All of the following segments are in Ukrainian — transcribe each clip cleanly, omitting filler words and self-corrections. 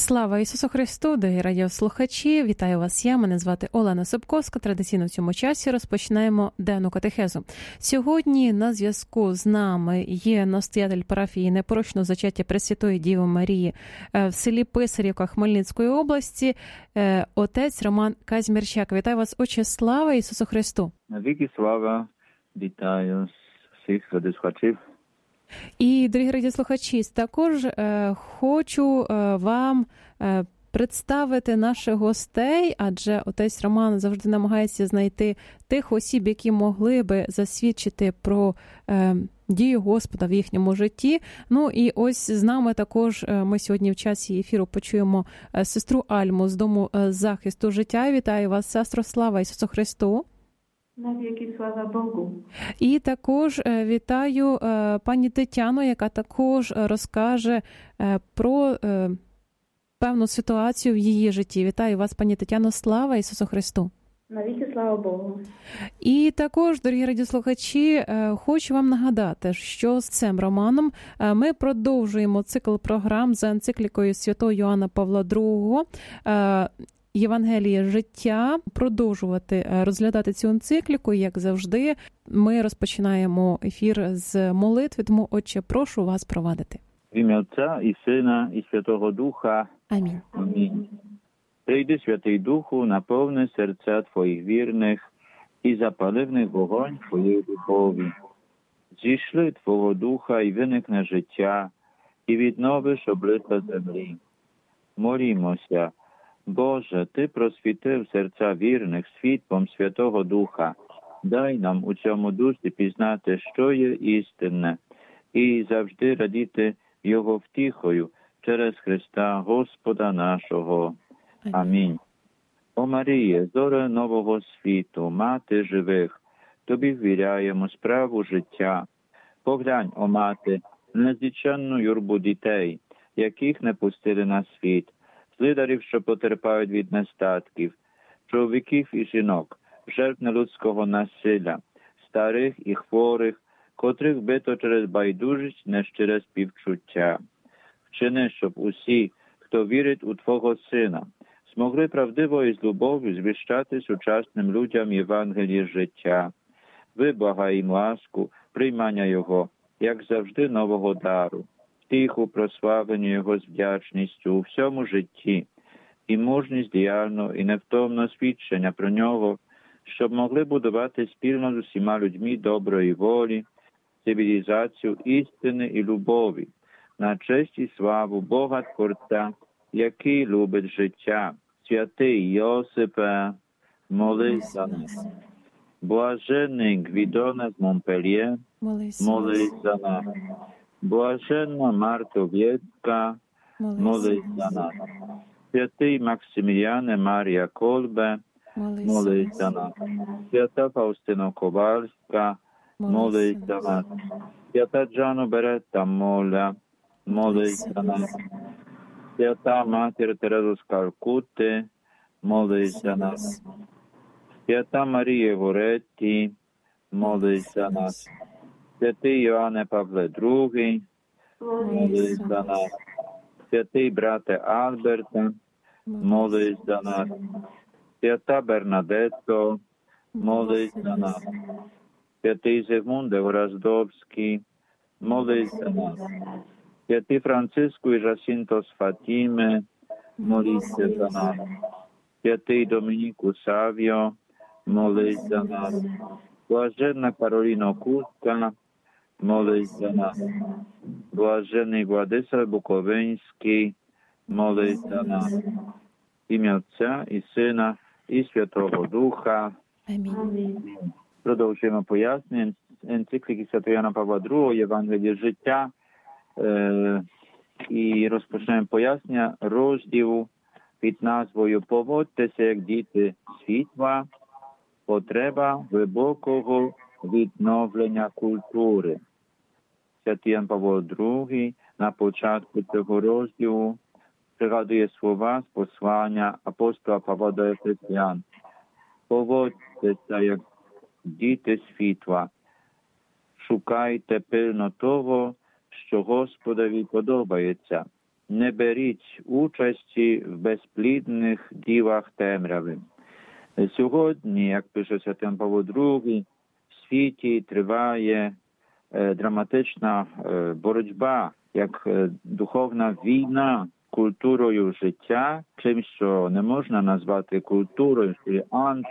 Слава Ісусу Христу, дорогі радіослухачі! Вітаю вас я, мене звати Олена Собковська. Традиційно в цьому часі розпочинаємо денну катехезу. Сьогодні на зв'язку з нами є настоятель парафії Непорочного зачаття Пресвятої Діви Марії в селі Писарівка Хмельницької області, отець Роман Казьмірчак. Вітаю вас, отче, слава Ісусу Христу! Навіки слава, вітаю всіх радіослухачів. І, дорогі радіослухачі, також хочу вам представити наших гостей, адже отець Роман завжди намагається знайти тих осіб, які могли би засвідчити про дію Господа в їхньому житті. Ну і ось з нами також ми сьогодні в часі ефіру почуємо сестру Альму з Дому захисту життя. Вітаю вас, сестро, слава Ісусу Христу! Навіки слава Богу. І також вітаю пані Тетяну, яка також розкаже про певну ситуацію в її житті. Вітаю вас, пані Тетяно, слава Ісусу Христу. Навіки слава Богу. І також, дорогі радіослухачі, хочу вам нагадати, що з цим Романом ми продовжуємо цикл програм за енциклікою святого Йоанна Павла II «Євангеліє життя», продовжувати розглядати цю енцикліку, як завжди. Ми розпочинаємо ефір з молитви, тому, отче, прошу вас провадити. В ім'я Отця і Сина, і Святого Духа. Амінь. Амінь. Прийди, Святий Духу, наповни серця Твоїх вірних і запали в них вогонь Твоєї любові. Зійшли Твого Духа і виникне життя, і відновиш обличчя землі. Молімося. Боже, Ти просвітив серця вірних світлом Святого Духа. Дай нам у цьому дусі пізнати, що є істинне, і завжди радіти Його втіхою через Христа Господа нашого. Амінь. О Маріє, зоре нового світу, мати живих, Тобі ввіряємо справу життя. Поглянь, о мати, незліченну юрбу дітей, яких не пустили на світ, злидарів, що потерпають від нестатків, чоловіків і жінок, жертв нелюдського насилля, старих і хворих, котрих бито через байдужість, не через співчуття. Вчини, щоб усі, хто вірить у Твого Сина, змогли правдиво і з любов'ю звіщати сучасним людям Євангеліє життя. Виблагай їм ласку, приймання Його, як завжди, нового дару, тиху прославленню Його з вдячністю у всьому житті і мужність діяльного і невтомного свідчення про Нього, щоб могли будувати спільно з усіма людьми доброї волі, цивілізацію істини і любові, на честь і славу Бога Творця, який любить життя. Святий Йосипе, молись за нас. Блаженний Гвідона з Монпельє, молись за нас. Блаженна Мартовєцька, молись за нас. Святий Максиміліане Марія Колбе, молись за нас. Свята Фаустина Ковальська, молись за нас. Свята Джано Беретта Моля, молись за нас. Свята Матір Тереза з Калкутти, молись за нас. Свята Марія Горетті, молись за нас. Святий Йоанне Павле II, молись за нас. Святий брате Альберте, молись за нас. Свята Бернадетто, молись за нас. Святий Зигмунде Враздовський, молись за нас. Святий Франциску і Жасінто з Фатіми, моліться за нас. Святий Домініку Савіо, молись за нас. Блаженна Кароліно Кутка, молись за нас. Блаженний Владислав Буковинський, молись за нас. Ім'я Отця і Сина і Святого Духа. Амінь. Продовжуємо пояснення енцикліки святого Йоанна Павла II «Євангеліє життя». І розпочнемо пояснення розділу під назвою «Поводьтеся, як діти світла. Потреба глибокого відновлення культури». Святий Йоанн Павло II на початку цього розділу пригадує слова з послання апостола Павла до Ефесян. «Поводьтеся, як діти світла. Шукайте пильно того, що Господові подобається. не беріть участі в безплідних ділах темряви. Сьогодні, як пише Святий Ян Павло II, в світі триває драматична боротьба, як духовна війна культурою життя, чим, що не можна назвати культурою, що є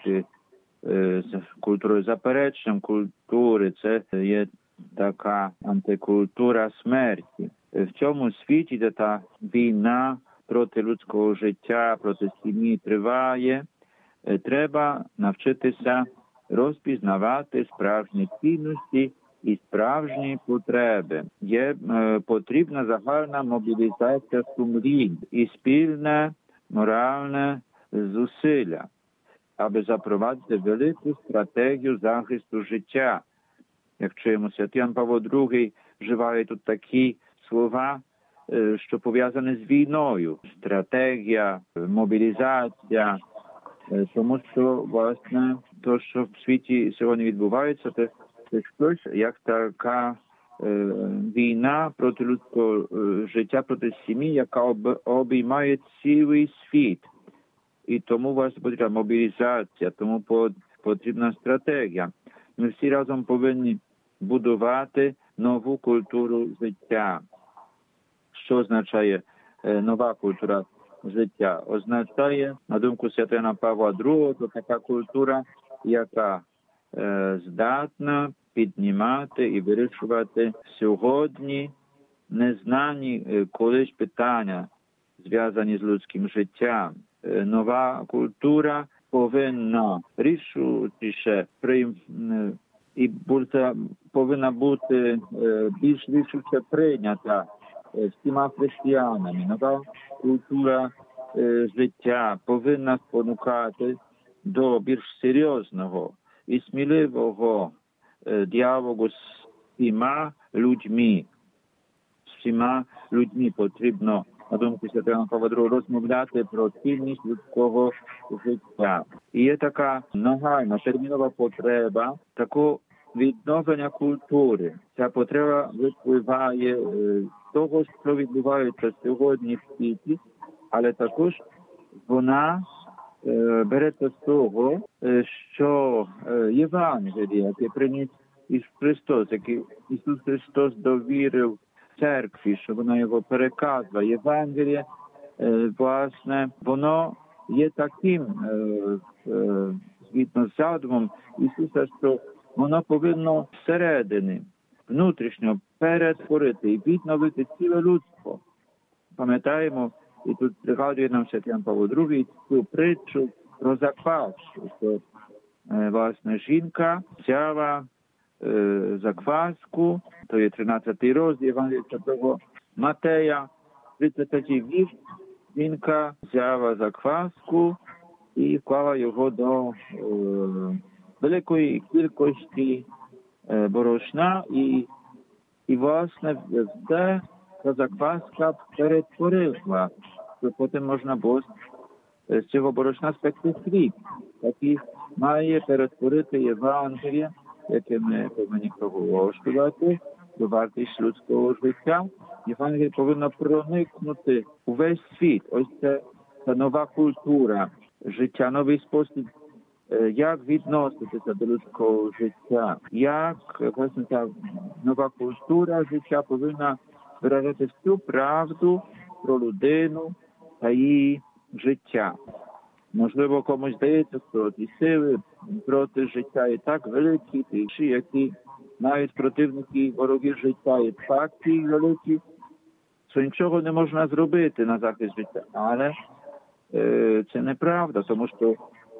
культурою запереченням культури. Це є така антикультура смерті. В цьому світі, де та війна проти людського життя, проти сім'ї триває, треба навчитися розпізнавати справжні цінності і справжні потреби. Є потрібна загальна мобілізація сумлінь і спільне моральне зусилля, аби запровадити велику стратегію захисту життя. Як чуємо, Святий Ян Павло II вживає тут такі слова, що пов'язані з війною. Стратегія, мобілізація, тому що, власне, то, що в світі сьогодні відбувається, це щось, як така війна проти людського життя, проти сім'ї, яка обіймає цілий світ. І тому вас потрібна мобілізація, тому потрібна стратегія. Ми всі разом повинні будувати нову культуру життя. Що означає нова культура життя? Означає, на думку Святого Яна Павла II, це така культура, яка здатна піднімати і вирішувати сьогодні незнані колись питання, зв'язані з людським життям. Нова культура повинна рішучіше і повинна бути більш рішуче прийнята всіма християнами. Нова культура життя повинна спонукати до більш серйозного і сміливого діалогу з всіма людьми. З всіма людьми потрібно, на думку Святого Яна Павла II, розмовляти про цінність людського життя. І є така нагальна, термінова потреба такого відновлення культури. Ця потреба випливає з того, що відбувається сьогодні в світі, але також вона береться з того, що Євангеліє, яке приніс Ісус Христос, який Ісус Христос довірив церкві, що вона його переказує. Євангеліє, власне, воно є таким, згідно з задумом Ісуса, що воно повинно всередині, внутрішньо перетворити і відновити ціле людство. Пам'ятаємо, і тут пригадує нам Святий Ян Павло II цю притчу про закваску, що, власне, жінка взяла закваску, то є 13-й розділ Євангелія Святого Матея, 33-й вірш, жінка взяла закваску і вклала його до великої кількості борошна, і власне, все ця закваска перетворила, що потім можна було з цього борошна спекти хліб. Такий має перетворити Євангеліє, яке ми повинні проголошувати, до вартість людського життя. Євангеліє повинно проникнути у весь світ. Ось це нова культура життя, новий спосіб, як відноситися до людського життя, як, власне, ця нова культура життя повинна виражати всю правду про людину та її життя. Можливо, комусь здається, що ті сили проти життя і так великі, ті, які навіть противники вороги життя і так ті великі, що нічого не можна зробити на захист життя. Але це неправда, тому що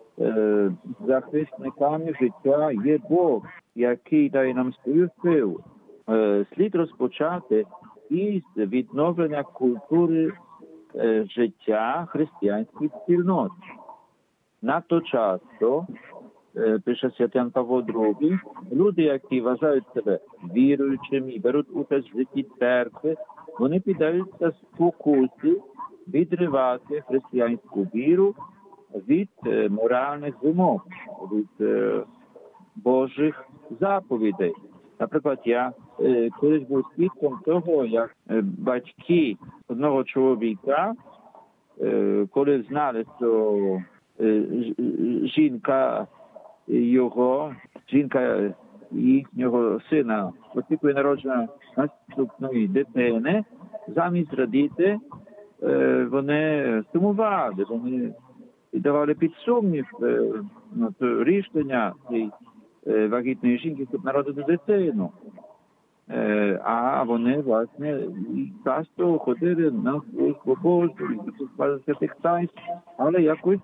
захисниками життя є Бог, який дає нам свою силу. Слід розпочати із відновлення культури життя християнських спільнот. Надто часто, пише Святий Ян Павло II, люди, які вважають себе віруючими і беруть участь в житті церкви, вони піддаються спокусі відривати християнську віру від моральних вимог, від Божих заповідей. Наприклад, я колись був свідком того, як батьки одного чоловіка, коли знали, що жінка їхнього сина очікує народження наступної дитини, замість радіти, вони сумували, вони давали під сумнів рішення цієї вагітної жінки, щоб народити дитину. А вони, власне, часто ходили на службу Божу, допускали святих таїнств, але якось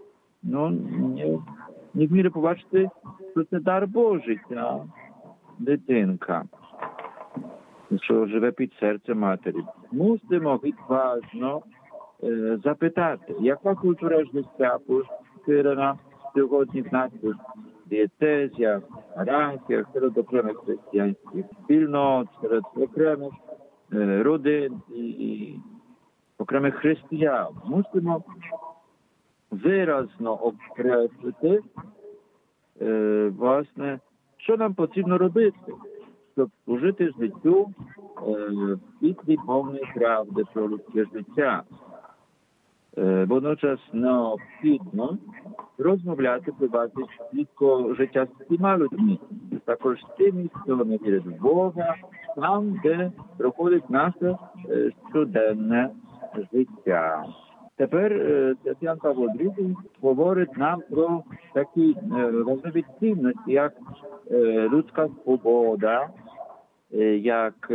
не вміли побачити, що це дар Божий, ця дитинка, що живе під серцем матері. Мусимо відважно запитати, яка культура життя поширена сьогодні в наших дієтезіях, ранках, серед окремих християнських спільнот, серед окремих родин і окремих християн. Мусимо виразно окреслити, власне, що нам потрібно робити, щоб служити життю світлі повної правди про людське життя. Водночас необхідно розмовляти про базі світського життя з всіма людьми, також з тими, хто не вірить в Бога, там, де проходить наше щоденне життя. Тепер Святий Павло II говорить нам про такі важливі цінності, як людська свобода, як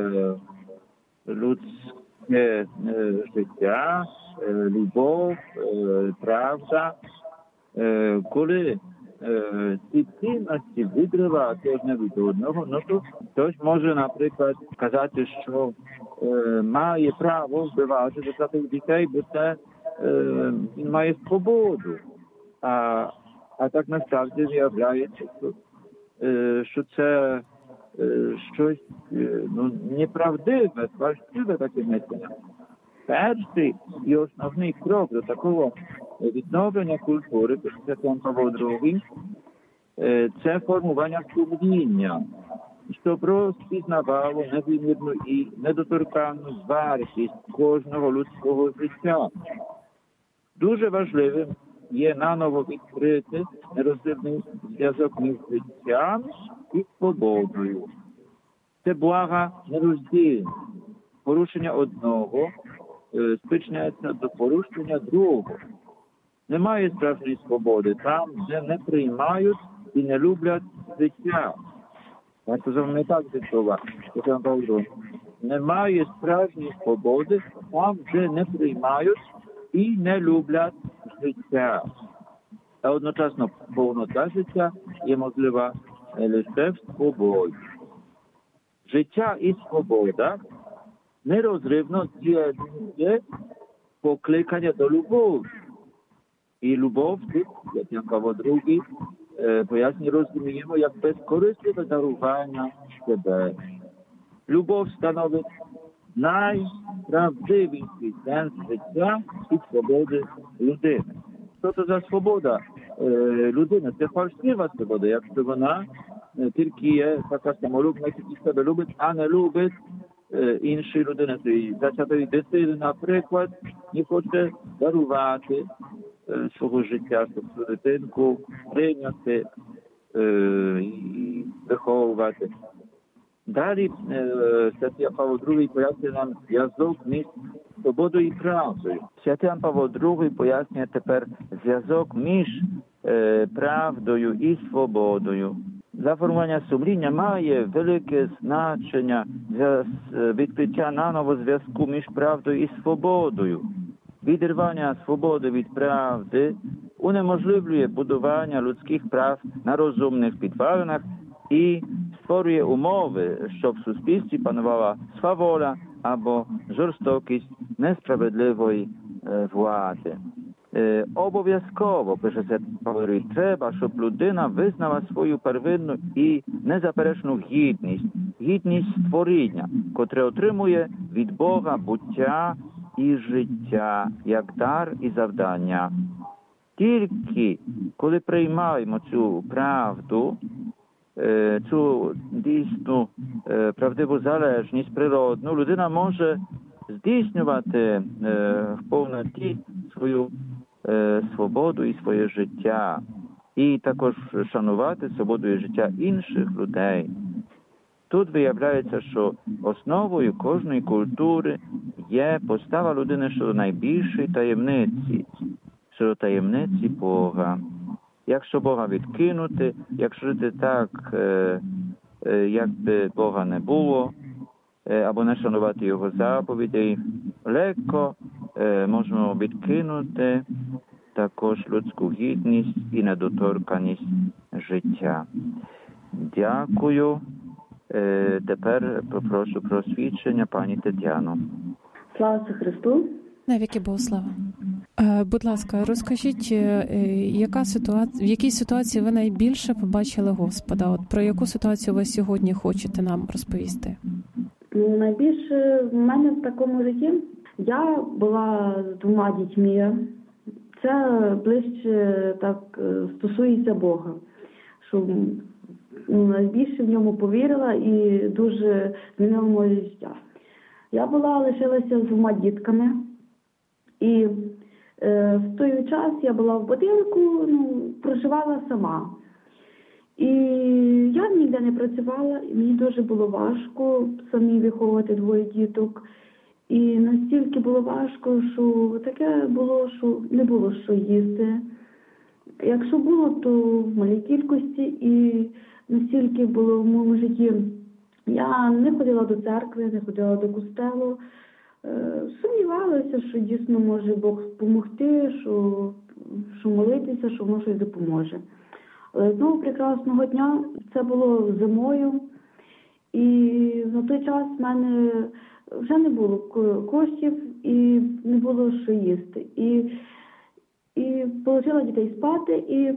людське життя, любов, правда. Коли ці цінності відриваються одне від одного, то хтось може, наприклад, сказати, що має право вбивати десятих дітей, бо це він має свободу. А так насправді виявляється, що це щось неправдиве, фальшиве таке мислення. Перший і основний крок до такого відновлення культури, Святий Павло II, це формування сумління, щоб розпізнавало невимірну і недоторканну вартість кожного людського життя. Дуже важливим є наново відкрити нерозривний зв'язок між життям і свободою. Це блага нероздільність. Порушення одного спричиняється до порушення другого. Немає справжньої свободи там, де не приймають і не люблять життя. Варто запам'ятати слова. Немає справжньої свободи там, де не приймають і не люблять життя. А одночасно повнота життя є можлива лише в свободі. Життя і свобода нерозривно з'єднує покликання до любові. І любов, Святий Павло II пояснює, розуміємо, як безкорисливе дарування себе. Любов становить найправдивіший сенс життя і свободи людини. Що це за свобода людини? Це фальшива свобода, якщо вона тільки є така самолюбна, тільки себе любить, а не любить інші людини. Зачатої дитини, наприклад, не хоче дарувати свого життя, щоб цю дитинку прийняти і виховувати. Далі Святий Павло II пояснює нам зв'язок між свободою і правдою. Святий Павло II пояснює тепер зв'язок між правдою і свободою. Для формування сумління має велике значення відкриття наново зв'язку між правдою і свободою. Відірвання свободи від правди унеможливлює будування людських прав на розумних підвалинах і створює умови, щоб в суспільстві панувала сваволя або жорстокість несправедливої влади. Обов'язково, пише Святий Павло II, треба, щоб людина визнала свою первинну і незаперечну гідність створіння, котре отримує від Бога буття і життя, як дар і завдання. Тільки коли приймаємо цю правду, цю дійсну правдиву залежність природну, людина може здійснювати в повноті свою свободу і своє життя. І також шанувати свободу і життя інших людей. Тут виявляється, що основою кожної культури є постава людини щодо найбільшої таємниці, щодо таємниці Бога. Якщо Бога відкинути, якщо жити так, якби Бога не було, або не шанувати Його заповідей, легко можемо відкинути також людську гідність і недоторканість життя. Дякую. Тепер попрошу про свідчення пані Тетяну. Слава Христу! Навіки Богу слава. Будь ласка, розкажіть, в якій ситуації ви найбільше побачили Господа? От про яку ситуацію ви сьогодні хочете нам розповісти? Найбільше в мене в такому житті я була з 2 дітьми. Це ближче так стосується Бога, що найбільше в ньому повірила і дуже змінила моє життя. Я лишилася з 2 дітками, і в той час я була в будинку, проживала сама. І я ніде не працювала, і мені дуже було важко самі виховувати 2 діток. І настільки було важко, що таке було, що не було що їсти. Якщо було, то в малій кількості, і настільки було в моєму житті. Я не ходила до церкви, не ходила до костелу. Сумнівалася, що дійсно може Бог допомогти, що молитися, що воно щось допоможе. Але знову прекрасного дня, це було зимою, і на той час в мене вже не було коштів і не було що їсти. І положила дітей спати і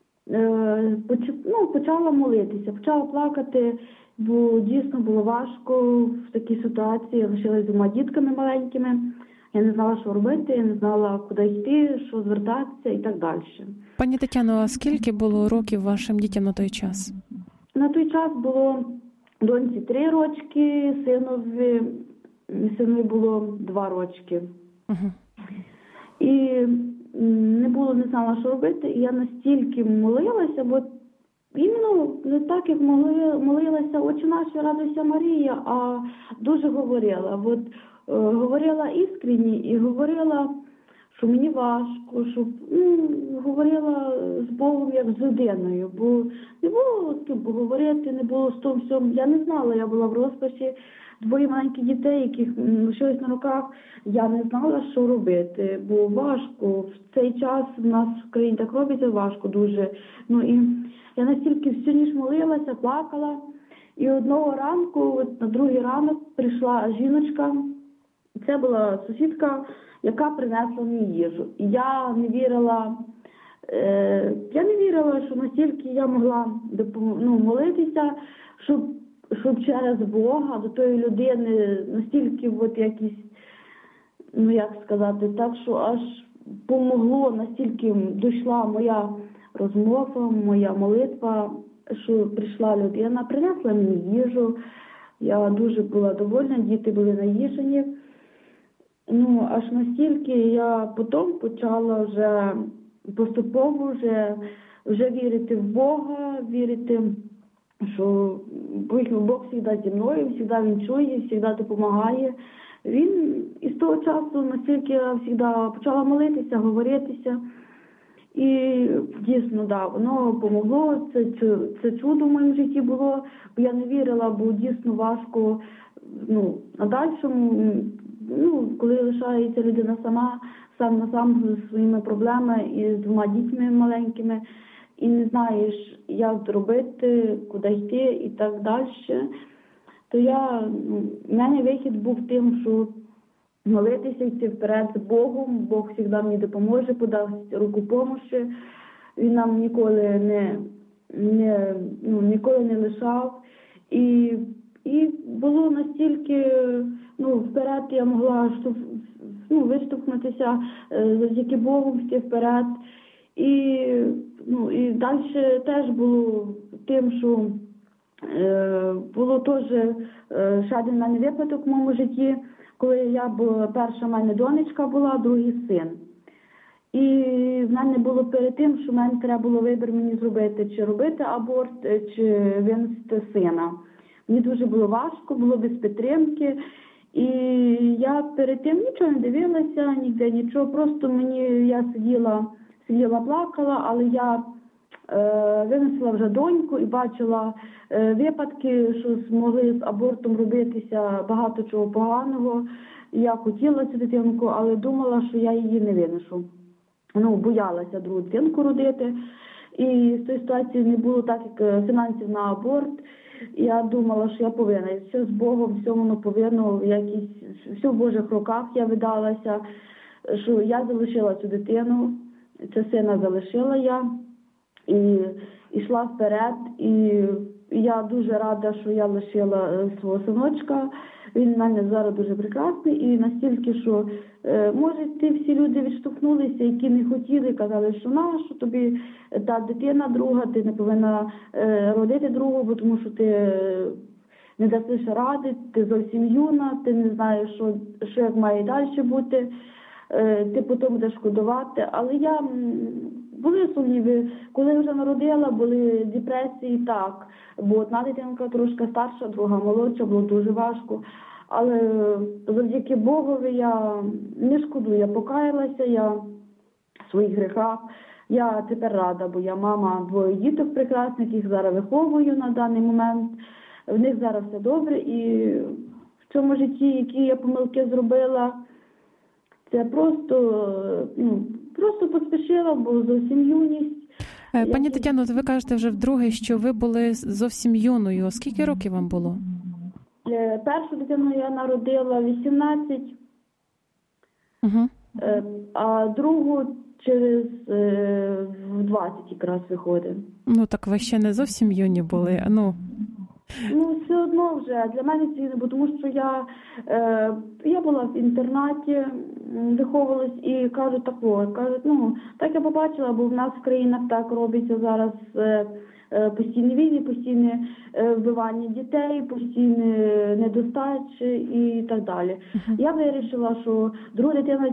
почала молитися, почала плакати, бо дійсно було важко в такій ситуації. Я лишилась з 2 дітками маленькими. Я не знала, що робити, я не знала, куди йти, що звертатися і так далі. Пані Тетяно, а скільки було років вашим дітям на той час? На той час було доньці 3 рочки, синові було 2 рочки. Угу. І не знала, що робити, і я настільки молилася, бо іменно не так, як молилася «Отче наш, радуйся, Марія», а дуже говорила. Говорила іскренні і говорила, що мені важко, щоб говорила з Богом як з людиною, бо не було з ким поговорити, не було з тим всьому. Я не знала, я була в розпачі, 2 маленьких дітей, яких лишились на руках, я не знала, що робити, бо важко. В цей час в нас в країні так робиться важко дуже. І я настільки всю ніч молилася, плакала, і одного ранку, на другий ранок, прийшла жіночка. Це була сусідка, яка принесла мені їжу. І я не вірила, що настільки я могла молитися, щоб через Бога до тої людини настільки так, що аж помогло, настільки дійшла моя розмова, моя молитва, що прийшла людина, принесла мені їжу. Я дуже була довольна, діти були наїжені. Аж настільки я потім почала вже поступово вже вірити в Бога, вірити, що Бог завжди зі мною, завжди Він чує, завжди допомагає. Він із того часу настільки я завжди почала молитися, говоритися. І дійсно, воно допомогло, це чудо в моєму житті було, бо я не вірила, бо дійсно важко, на дальшому, коли лишається людина сам на сам зі своїми проблемами і з 2 дітьми маленькими, і не знаєш, як робити, куди йти і так далі, то в мене вихід був тим, що молитися, йти вперед з Богом. Бог завжди мені допоможе, подасть руку допомоги. Він нам ніколи не лишав. І було настільки, вперед я могла виштовхнутися, завдяки Богу йти вперед. І далі теж було тим, що Було теж ще один в мене випадок в моєму житті, коли я була, перша в мене донечка була, другий син. І в мене було перед тим, що в мене треба було вибір мені зробити, чи робити аборт, чи винести сина. Мені дуже було важко, було без підтримки. І я перед тим нічого не дивилася, ніде нічого, просто я сиділа, плакала, але я винесла вже доньку і бачила випадки, що змогли з абортом робитися багато чого поганого. Я хотіла цю дитинку, але думала, що я її не винесу. Боялася другу дитинку родити. І з тої ситуації не було так, як фінансів на аборт. Я думала, що я повинна. І все з Богом, все воно повинно, все в Божих руках я видалася, що я залишила цю дитину, це сина залишила я. І йшла вперед, і я дуже рада, що я лишила свого синочка. Він в мене зараз дуже прекрасний і настільки, що може ті всі люди відштовхнулися, які не хотіли, казали, що нащо тобі та дитина друга, ти не повинна родити другу, тому що ти не дасиш ради, ти зовсім юна, ти не знаєш, що як має далі бути, ти потім будеш шкодувати. Але були сумніви, коли вже народила, були депресії, так. Бо одна дитинка трошки старша, друга молодша, було дуже важко. Але завдяки Богові я не шкодую, я покаялася, я в своїх гріхах. Я тепер рада, бо я мама 2 діток прекрасних, їх зараз виховую на даний момент. В них зараз все добре. І в цьому житті, які я помилки зробила, це просто поспішила, бо зовсім юність. Пані Тетяно, ви кажете вже вдруге, що ви були зовсім юною. Скільки років вам було? Першу дитину я народила 18, а другу через 20 якраз виходить. Так ви ще не зовсім юні були, все одно вже. Для мене це, бо тому що я була в інтернаті, виховувалась і кажуть, так я побачила, бо в нас в країнах так робиться зараз постійні війни, постійне вбивання дітей, постійні недостачі і так далі. Я вирішила, що друга дитина,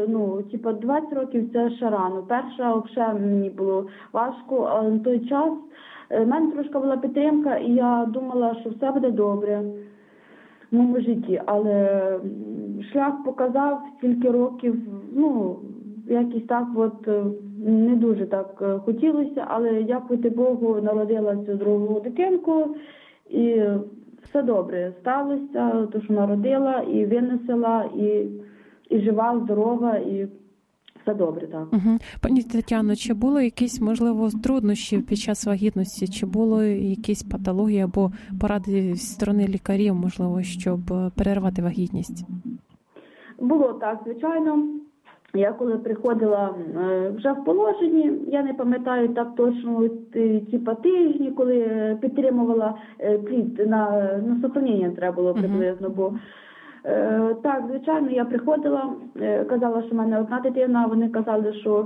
20 років це ще рано. Перша взагалі мені було важко, але на той час в мене трошки була підтримка, і я думала, що все буде добре в моєму житті. Але шлях показав, стільки років, якось так не дуже так хотілося, але дякувати Богу, народила цю другу дитинку, і все добре сталося, то, що народила, і винесла, і жива, здорова, і все добре, так. Пані Тетяно, чи було якісь, можливо, труднощі під час вагітності? Чи було якісь патології або поради зі сторони лікарів, можливо, щоб перервати вагітність? Було так, звичайно. Я коли приходила вже в положенні, я не пам'ятаю так точно, тижні, коли підтримувала плід, на сохранення треба було приблизно, бо так, звичайно, я приходила, казала, що в мене одна дитина, вони казали, що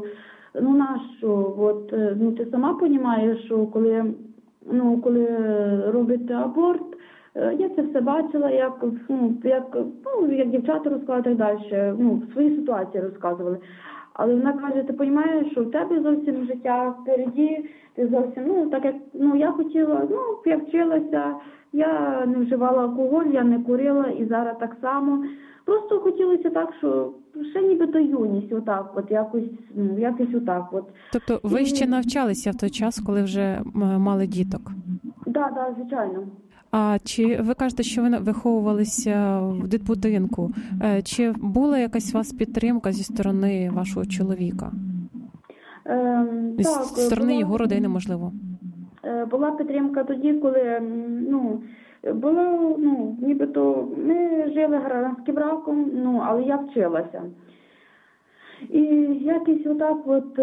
нащо, ти сама розумієш, що коли робите аборт, я це все бачила, як дівчата розказували так далі, свої ситуації розказували. Але вона каже, ти розумієш, що в тебе зовсім життя впереді, ти зовсім, так як, я хотіла, я вчилася, я не вживала алкоголь, я не курила і зараз так само. Просто хотілося так, що ще нібито юність, якось отак. Тобто ви ще навчалися в той час, коли вже мали діток? Так, звичайно. А чи ви кажете, що ви виховувалися в дитбудинку? Чи була якась у вас підтримка зі сторони вашого чоловіка? Зі сторони його родини, можливо? Була підтримка тоді, коли, було, нібито ми жили гражданським браком, але я вчилася. І якось отак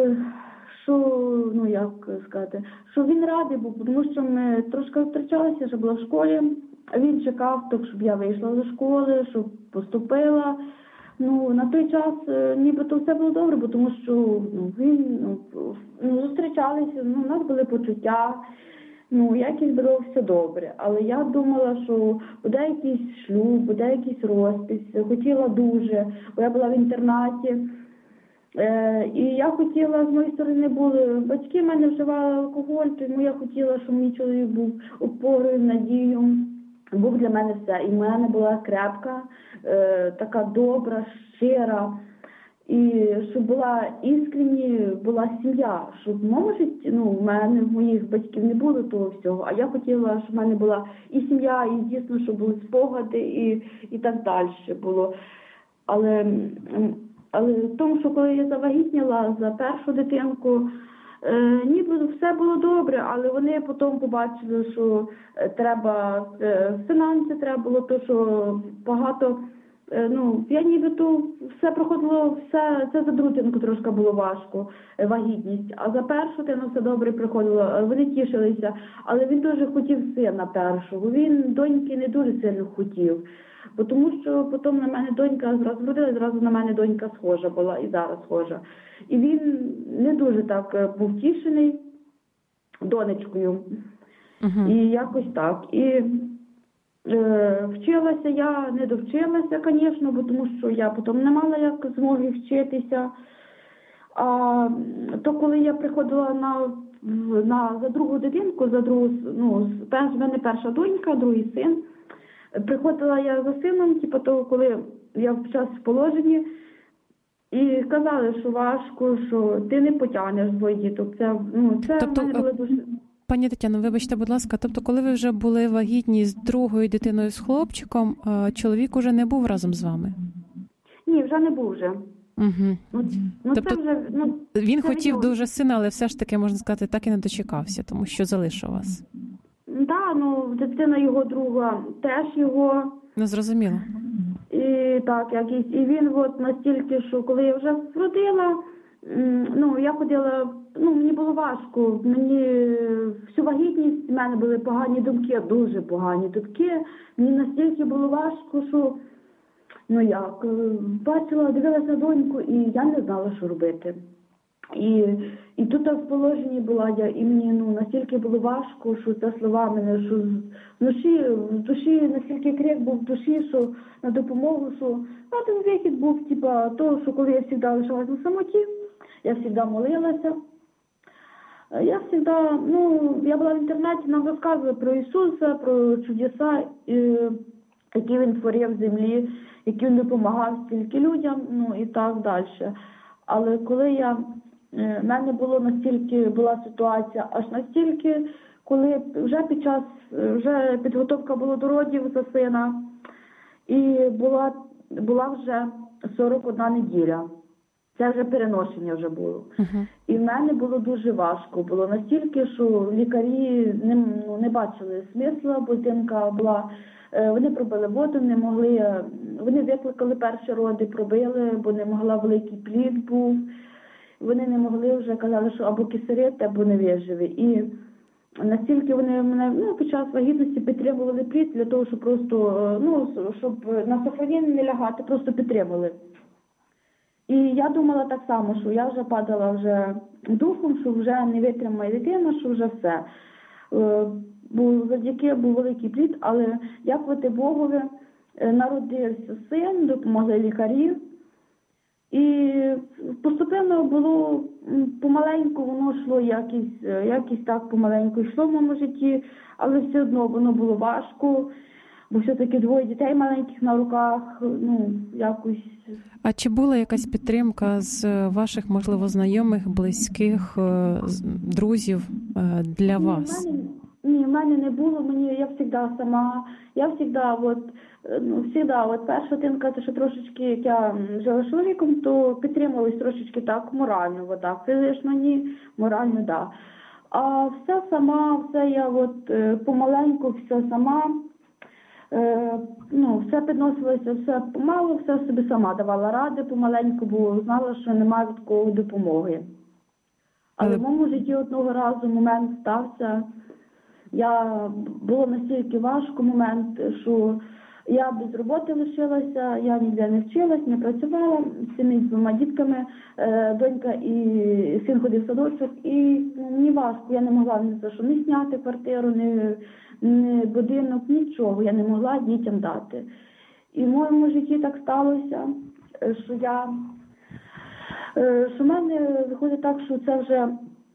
що, як сказати, що він радий був, тому що ми трошки зустрічалися, що була в школі, він чекав, щоб я вийшла з школи, щоб поступила. На той час нібито все було добре, бо тому що він зустрічалися, у нас були почуття. якось було все добре. Але я думала, що буде якийсь шлюб, буде якийсь розпис. Хотіла дуже, бо я була в інтернаті. І я хотіла, з моєї сторони були, батьки в мене вживали алкоголь, тому я хотіла, щоб мій чоловік був опорою, надією, був для мене все. І в мене була крепка, така добра, щира, і щоб була іскренні, була сім'я, щоб в моєму житті, в мене, в моїх батьків не було того всього, а я хотіла, щоб в мене була і сім'я, і дійсно, щоб були спогади, і так далі було. Але в тому, що коли я завагітніла за першу дитинку, ніби все було добре, але вони потім побачили, що треба фінанси, треба було то, що багато, я нібито все проходило, це за другу дитинку трошки було важко, вагітність, а за першу дитину все добре приходило, вони тішилися, але він дуже хотів сина першого, він доньки не дуже сильно хотів. Бо тому що потім на мене донька зразу родила, зразу на мене донька схожа була і зараз схожа. І він не дуже так був тішений донечкою. І якось так. І вчилася я, не довчилася, звісно, бо тому що я потім не мала як змоги вчитися. А то коли я приходила за другу дитинку, в мене перша донька, другий син, приходила я за сином, того, коли я почалась в положенні, і казали, що важко, що ти не потягнеш двоє діток. Це тобто, в мене було дуже... Пані Тетяно, вибачте, будь ласка, тобто, коли ви вже були вагітні з другою дитиною, з хлопчиком, чоловік уже не був разом з вами? Ні, вже не був вже. Угу. Тобто, це вже, він хотів дуже сина, але все ж таки, можна сказати, так і не дочекався, тому що залишив вас. Так, дитина його друга теж його. Зрозуміло. І так, якийсь. І він настільки, що коли я вже родила, я ходила, мені було важко. Мені всю вагітність, в мене були погані думки, дуже погані думки. Мені настільки було важко, що, бачила, дивилася на доньку, і я не знала, що робити. І тут в положенні була я, і мені настільки було важко, що це слова мене, що в душі настільки крик був в душі, що на допомогу, що один вихід був, того, що коли я завжди лишалась на самоті, я завжди молилася. Я завжди, я була в інтернеті, нам розказували про Ісуса, про чудеса, які Він творив в землі, які Він допомагав стільки людям, і так далі. Але коли в мене була ситуація аж настільки, коли вже вже підготовка була до родів за сина, і була вже 41 неділя. Це вже переношення вже було. І в мене було дуже важко. Було настільки, що лікарі не бачили смисла, бо дитинка була... Вони пробили воду, не могли... Вони викликали перші роди, пробили, бо не могла, великий плід був. Вони не могли, вже казали, що або кисарит, або не виживе. І настільки вони мене під час вагітності підтримували плід для того, щоб просто, щоб на сохранення не лягати, просто підтримували. І я думала так само, що я вже падала вже духом, що вже не витримає дитина, що вже все. Бо завдяки був великий плід, але дякувати Богові, народився син, допомогли лікарі. І поступенно було помаленьку, воно йшло якось так помаленьку йшло в моєму житті, але все одно воно було важко, бо все-таки двоє дітей маленьких на руках, якось. А чи була якась підтримка з ваших, можливо, знайомих, близьких, друзів для вас? Ні, в мене не було, я завжди сама, перша дитинка, це ще трошечки, як я жила з чоловіком, то підтримувалась трошечки так морально, фізично ні, морально, да. А все сама, все я помаленьку, все сама, все підносилося, все помалу, все собі сама давала ради помаленьку, бо знала, що немає від кого допомоги. Але в моєму житті одного разу момент стався, було настільки важко момент, що Я без роботи лишилася, я ніде не вчилась, не працювала з цими двома дітками, донька і син ходив в садочок, і мені важко, я не могла ні за що не зняти квартиру, ні будинок, нічого я не могла дітям дати. І в моєму житті так сталося, що в мене виходить так, що це вже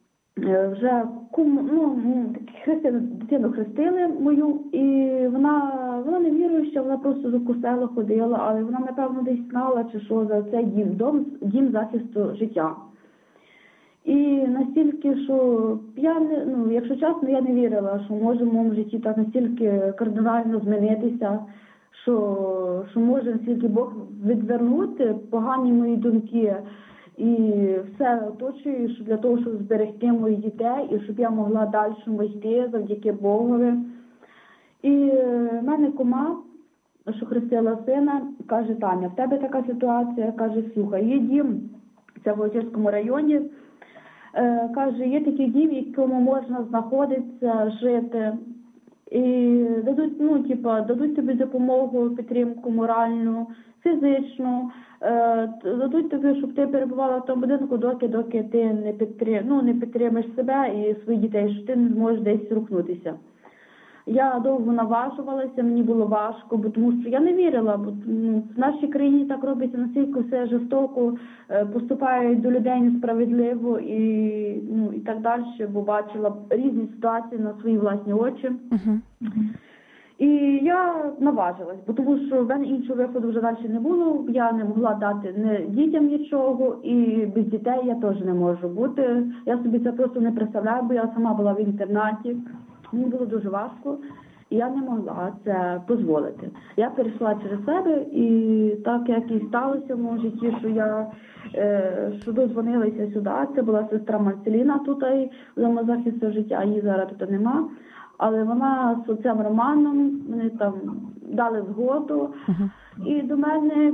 дитину хрестили мою, і вона не віруюча, вона просто за костела ходила, але вона, напевно, десь знала, чи що за цей дім захисту життя. І настільки, що я, якщо чесно, я не вірила, що може в моєму житті так настільки кардинально змінитися, що може настільки Бог відвернути погані мої думки, і все оточує для того, щоб зберегти моїх дітей, і щоб я могла далі йти завдяки Богові. І в мене кума, що хрестила сина, каже: Таня, в тебе така ситуація, каже: слухай, є дім, це в Волочиському районі, каже, є такий дім, в якому можна знаходитися, жити, і дадуть тобі допомогу, підтримку моральну, фізичну, дадуть тобі, щоб ти перебувала в тому будинку, доки ти не підтримаєш себе і своїх дітей, що ти не зможеш десь рухнутися. Я довго наважувалася, мені було важко, бо тому що я не вірила, бо в нашій країні так робиться, настільки все жорстоко, поступають до людей несправедливо і так далі, бо бачила різні ситуації на свої власні очі. І я наважилась, бо тому що в мене іншого виходу вже далі не було, я не могла дати дітям нічого, і без дітей я теж не можу бути. Я собі це просто не представляю, бо я сама була в інтернаті. Мені було дуже важко, і я не могла це дозволити. Я перейшла через себе, і так як і сталося в моєму житті, що додзвонилися сюди. Це була сестра Марцеліна тут, за захисту життя, її зараз тут нема. Але вона з отцем Романом, вони там дали згоду, і до мене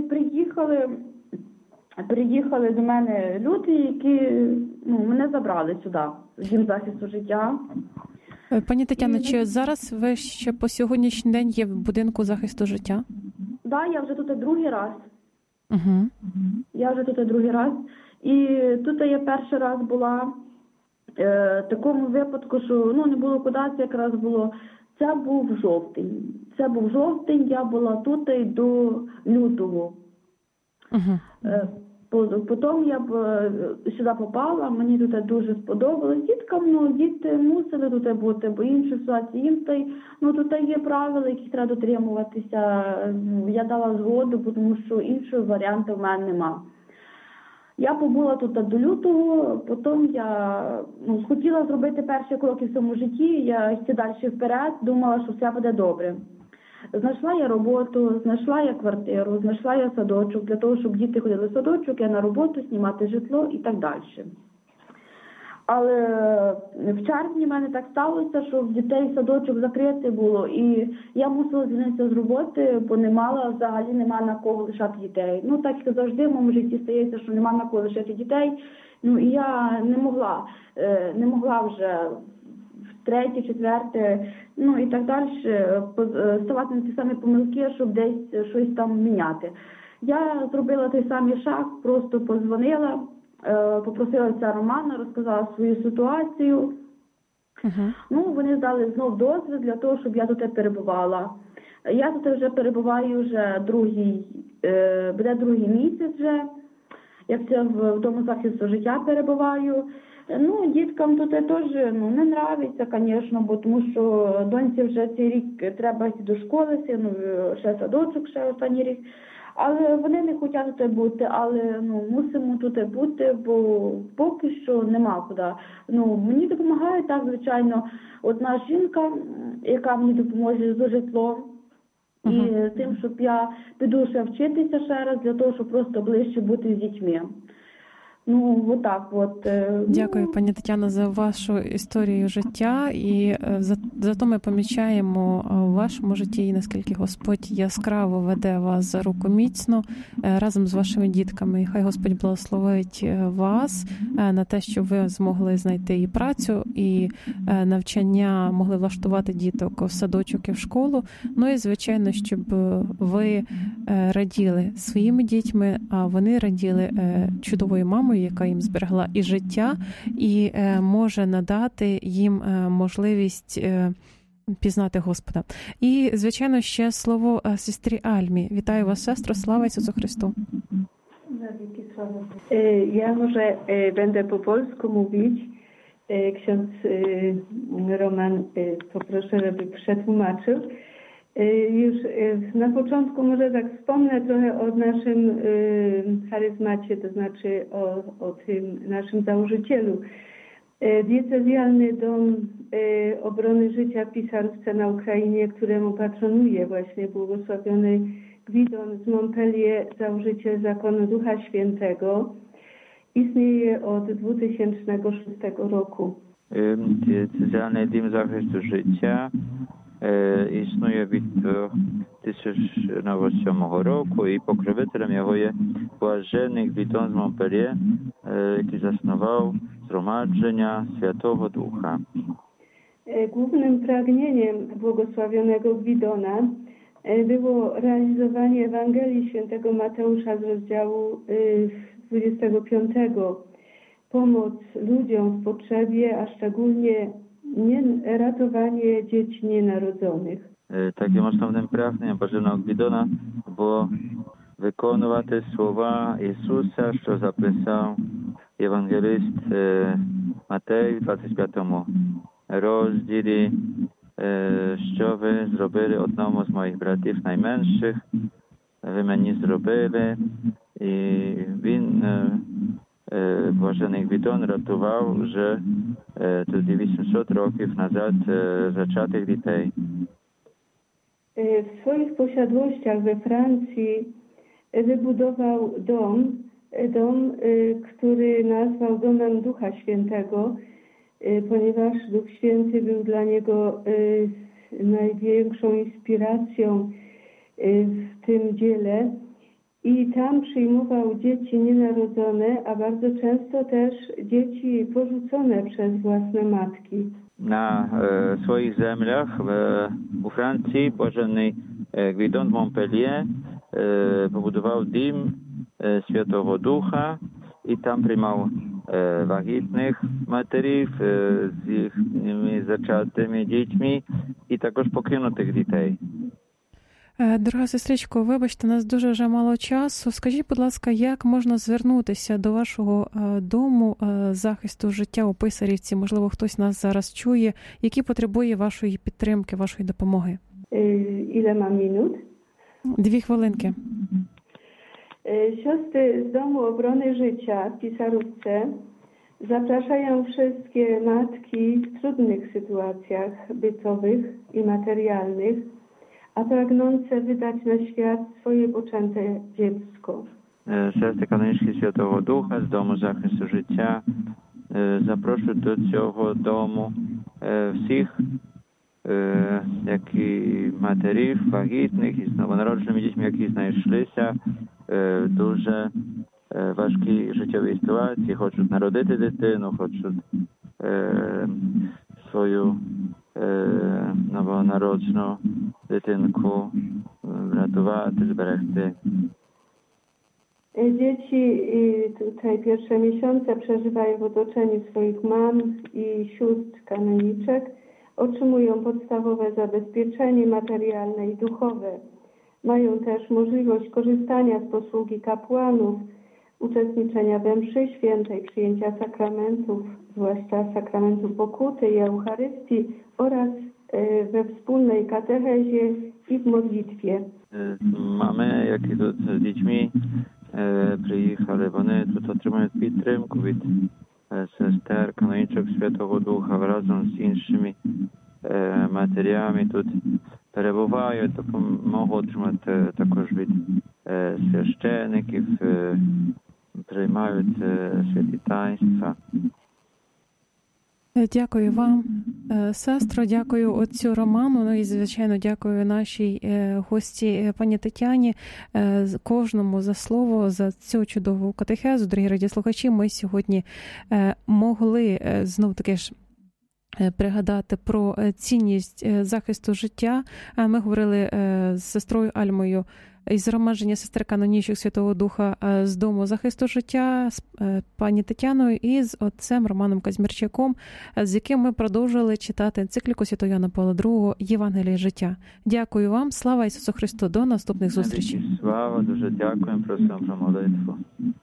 приїхали до мене люди, які мене забрали сюди, в дім захисту життя. Пані Тетяно, чи зараз ви ще по сьогоднішній день є в будинку захисту життя? Так, я вже тут другий раз. Я вже тут другий раз. І тут я перший раз була в такому випадку, що не було куди, це якраз було. Це був жовтень, я була тут і до лютого. Потім я сюди попала, мені тут дуже сподобалось. Діти мусили тут бути, бо інші ситуації їм тут є правила, яких треба дотримуватися. Я дала згоду, тому що іншого варіанту в мене нема. Я побула тут до лютого, потім я хотіла зробити перші кроки в своєму житті, я йти далі вперед, думала, що все буде добре. Знайшла я роботу, знайшла я квартиру, знайшла я садочок, для того, щоб діти ходили в садочок, я на роботу, знімати житло і так далі. Але в червні в мене так сталося, що в дітей садочок закритий було, і я мусила звільнитися з роботи, бо взагалі нема на кого лишати дітей. Так як завжди в моєму житті стається, що нема на кого лишати дітей, і я не могла вже третє, четверте, і так далі, ставати на ті самі помилки, щоб десь щось там міняти. Я зробила той самий шаг, просто подзвонила, попросила отця Романа, розказала свою ситуацію. Вони дали знов дозвіл для того, щоб я тут перебувала. Я тут вже перебуваю буде другий місяць вже, як це в дому захисту життя перебуваю. Діткам тут теж не нравиться, звісно, бо тому що доньці вже цей рік треба йти до школи, сину ще садочок, ще останній рік. Але вони не хочуть тут бути, але мусимо тут бути, бо поки що нема куди. Мені допомагає так, звичайно, одна жінка, яка мені допоможе з житлом. І тим, щоб я піду ще вчитися ще раз, для того, щоб просто ближче бути з дітьми. Ну, вот так вот. Дякую, пані Тетяно, за вашу історію життя. І зато ми помічаємо у вашому житті, наскільки Господь яскраво веде вас за руку міцно разом з вашими дітками. І хай Господь благословить вас на те, щоб ви змогли знайти і працю, і навчання, могли влаштувати діток в садочок і в школу. Ну і, звичайно, щоб ви раділи своїми дітьми, а вони раділи чудовою мамою, яка їм зберегла і життя, і може надати їм можливість пізнати Господа. І, звичайно, ще слово сестрі Альмі. Вітаю вас, сестро, слава Ісусу Христу. Ja może będę po polsku mówić. Ksiądz Roman poproszę, żeby przetłumaczył. Już na początku może tak wspomnę trochę o naszym charyzmacie, to znaczy o tym naszym założycielu. Diecezjalny Dom Obrony Życia w Pisarówce na Ukrainie, któremu patronuje właśnie błogosławiony Gwidon z Montpellier, założyciel Zakonu Ducha Świętego, istnieje od 2006 roku. Diecezjalny Dom Zachętu Życia існує від 2007 року, і покровителем його є блаженний Гвідон з Монпельє, який заснував Zgromadzenia Świętego Ducha. Głównym pragnieniem błogosławionego Gwidona było realizowanie Ewangelii Świętego Mateusza z rozdziału 25. Pomoc ludziom w potrzebie, a szczególnie ratowanie dzieci nienarodzoних. Таким основним прагненням Блаженного Гвідона було виконувати слова Ісуса, що записав євангелист Матей в 25 розділі, що ви зробили одному з моїх братів найменших, ви мені зробили. І він, Блажений Гвідон, рятував вже тоді 800 років назад зачатих дітей. W swoich posiadłościach we Francji wybudował dom, który nazwał Domem Ducha Świętego, ponieważ Duch Święty był dla niego największą inspiracją w tym dziele. I tam przyjmował dzieci nienarodzone, a bardzo często też dzieci porzucone przez własne matki. На своїх землях у Франції Блаженний Гвідон Монпельє побудував дім Святого Духа і там приймав вагітних матерів з їхніми зачатими дітьми і також покинутих дітей. Дорога сестричко, вибачте, у нас дуже вже мало часу. Скажіть, будь ласка, як можна звернутися до вашого дому захисту життя у Писарівці? Можливо, хтось нас зараз чує, який потребує вашої підтримки, вашої допомоги? Ile mam minut? 2 хвилинки. Siostry z Domu Obrony Życia w Pisarówce zapraszają wszystkie matki w trudnych sytuacjach bytowych i materialnych, a pragnące wydać na świat swoje poczęte dziecko. Сестри канонічки Святого Духа з Дому захисту життя запрошують до цього дому всіх, які матерів, вагітних і з новонародженими дітьми, які знайшлися в дуже важкій життєвій ситуації, хочуть народити дитину, хочуть свою nowonarodzoną dитинку wratować, зберегти. Dzieci tutaj pierwsze miesiące przeżywają w otoczeniu swoich mam i sióstr kanoniczek, otrzymują podstawowe zabezpieczenie materialne i duchowe. Mają też możliwość korzystania z posługi kapłanów, uczestniczenia we mszy świętej, przyjęcia sakramentów, zwłaszcza sakramentu pokuty i Eucharystii oraz we wspólnej katechezie i w modlitwie. Mamy, які тут з дітьми приїхали, вони тут отримують підтримку від сестер, канонічок Святого Духа разом з іншими матерями тут перебувають, допомогу отримати також від священиків, приймають святі таїнства. Дякую вам, сестро, дякую отцю Роману, ну і, звичайно, дякую нашій гості пані Тетяні, кожному за слово, за цю чудову катехезу. Дорогі радіослухачі, ми сьогодні могли знов-таки ж пригадати про цінність захисту життя. Ми говорили з сестрою Альмою із згромадження сестер канонічок Святого Духа з Дому захисту життя, з пані Тетяною і з отцем Романом Казьмірчаком, з яким ми продовжили читати енцикліку Святого Йоанна Павла II «Євангеліє життя». Дякую вам, слава Ісусу Христу, до наступних зустрічей. Слава, дуже дякуємо, просимо про молитву.